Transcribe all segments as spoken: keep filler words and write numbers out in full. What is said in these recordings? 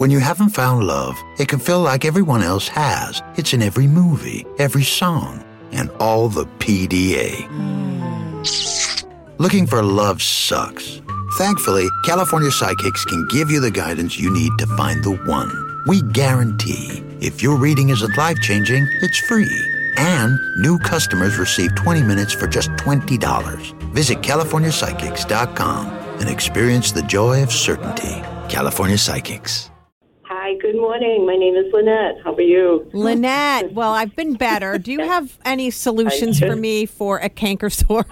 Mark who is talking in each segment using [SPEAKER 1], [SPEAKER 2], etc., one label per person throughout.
[SPEAKER 1] When you haven't found love, it can feel like everyone else has. It's in every movie, every song, and all the P D A. Mm. Looking for love sucks. Thankfully, California Psychics can give you the guidance you need to find the one. We guarantee if your reading isn't life-changing, it's free. And new customers receive twenty minutes for just twenty dollars. Visit California Psychics dot com and experience the joy of certainty. California Psychics.
[SPEAKER 2] Hi, good morning. My name is Lynette. How are you?
[SPEAKER 3] Lynette, well, I've been better. Do you have any solutions for me for a canker sore?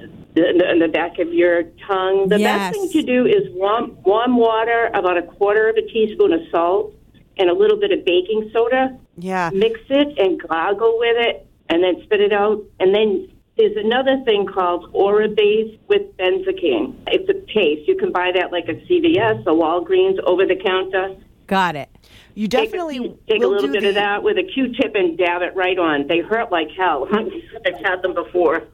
[SPEAKER 2] In the, in the back of your tongue. The
[SPEAKER 3] Yes.
[SPEAKER 2] best thing to do is warm, warm water, about a quarter of a teaspoon of salt, and a little bit of baking soda.
[SPEAKER 3] Yeah.
[SPEAKER 2] Mix it and gargle with it, and then spit it out. And then there's another thing called Orabase with benzocaine. It's a paste. You can buy that like at C V S or Walgreens over the counter.
[SPEAKER 3] Got it.
[SPEAKER 4] You definitely
[SPEAKER 2] take a, take a
[SPEAKER 4] will
[SPEAKER 2] little
[SPEAKER 4] do
[SPEAKER 2] bit
[SPEAKER 4] the,
[SPEAKER 2] of that with a Q-tip and dab it right on. They hurt like hell. I've had them before.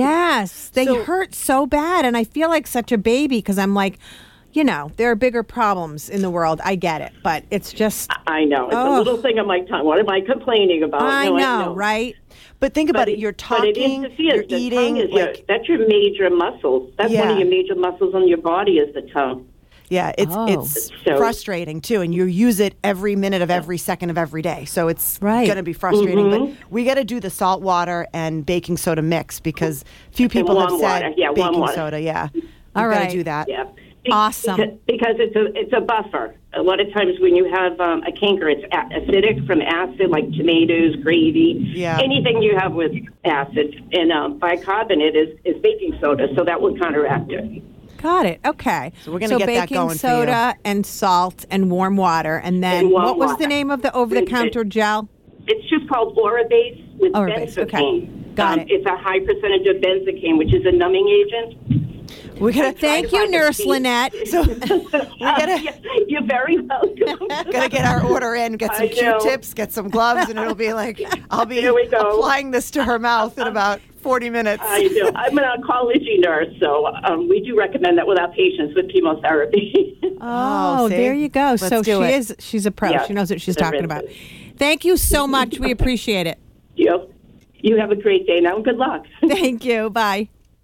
[SPEAKER 3] Yes, they
[SPEAKER 4] So-
[SPEAKER 3] hurt so bad, and I feel like such a baby because I'm like, you know, there are bigger problems in the world. I get it, but it's just,
[SPEAKER 2] I know. It's
[SPEAKER 3] Oh.
[SPEAKER 2] a little thing on my tongue. What am I complaining about?
[SPEAKER 3] I
[SPEAKER 2] No,
[SPEAKER 3] know, right?
[SPEAKER 4] But think about
[SPEAKER 2] But
[SPEAKER 4] it. You're
[SPEAKER 2] but it
[SPEAKER 4] talking,
[SPEAKER 2] interferes.
[SPEAKER 4] you're
[SPEAKER 2] The
[SPEAKER 4] eating.
[SPEAKER 2] tongue is your,
[SPEAKER 4] Like,
[SPEAKER 2] that's your major muscles. That's one
[SPEAKER 4] Yeah.
[SPEAKER 2] of your major muscles on your body is the tongue.
[SPEAKER 4] yeah, it's
[SPEAKER 3] Oh.
[SPEAKER 4] it's
[SPEAKER 2] So-
[SPEAKER 4] frustrating too, and you use it every minute of every second of every day. So it's
[SPEAKER 3] Right.
[SPEAKER 4] going to be frustrating.
[SPEAKER 2] Mm-hmm.
[SPEAKER 4] But we got to do the salt water and baking soda mix because few people
[SPEAKER 2] warm
[SPEAKER 4] have said
[SPEAKER 2] water. Yeah, warm
[SPEAKER 4] baking
[SPEAKER 2] water.
[SPEAKER 4] soda. Yeah,
[SPEAKER 3] All
[SPEAKER 4] We've got
[SPEAKER 3] right.
[SPEAKER 4] to do that.
[SPEAKER 2] Yeah. Be-
[SPEAKER 3] Awesome.
[SPEAKER 2] Because, because it's a it's a buffer. A lot of times when you have um, a canker, it's a- acidic from acid, like tomatoes, gravy,
[SPEAKER 4] Yeah.
[SPEAKER 2] anything you have with acid. And um, bicarbonate is, is baking soda, so that will counteract it.
[SPEAKER 3] Got it. Okay.
[SPEAKER 4] So we're gonna get that
[SPEAKER 3] baking
[SPEAKER 4] going for you.
[SPEAKER 3] soda and salt and warm water, and then
[SPEAKER 2] And warm
[SPEAKER 3] what was
[SPEAKER 2] water.
[SPEAKER 3] the name of the over-the-counter gel?
[SPEAKER 2] It's just called Orabase with
[SPEAKER 3] Orabase, okay.
[SPEAKER 2] benzocaine.
[SPEAKER 3] Got
[SPEAKER 2] Um,
[SPEAKER 3] it.
[SPEAKER 2] It's a high percentage of benzocaine, which is a numbing agent.
[SPEAKER 4] We're gonna
[SPEAKER 3] Thank
[SPEAKER 2] Try
[SPEAKER 3] you,
[SPEAKER 2] to find
[SPEAKER 3] Nurse
[SPEAKER 2] the-
[SPEAKER 3] Lynette.
[SPEAKER 4] so we gotta
[SPEAKER 2] You're very welcome.
[SPEAKER 4] gotta get our order in, get some
[SPEAKER 2] I know.
[SPEAKER 4] Q-tips, get some gloves, and it'll be like I'll be
[SPEAKER 2] Here we go.
[SPEAKER 4] applying this to her mouth in about forty minutes.
[SPEAKER 2] I do. I'm an oncology nurse, so um, we do recommend that with our patients with chemotherapy.
[SPEAKER 3] Oh,
[SPEAKER 4] see?
[SPEAKER 3] there you go.
[SPEAKER 4] Let's
[SPEAKER 3] so
[SPEAKER 4] do
[SPEAKER 3] she
[SPEAKER 4] it.
[SPEAKER 3] is. She's a pro.
[SPEAKER 2] Yeah,
[SPEAKER 3] she knows what she's
[SPEAKER 2] there
[SPEAKER 3] talking
[SPEAKER 2] is.
[SPEAKER 3] about. Thank you so much. We appreciate it.
[SPEAKER 2] you, you have a great day now, and good luck.
[SPEAKER 3] Thank you. Bye.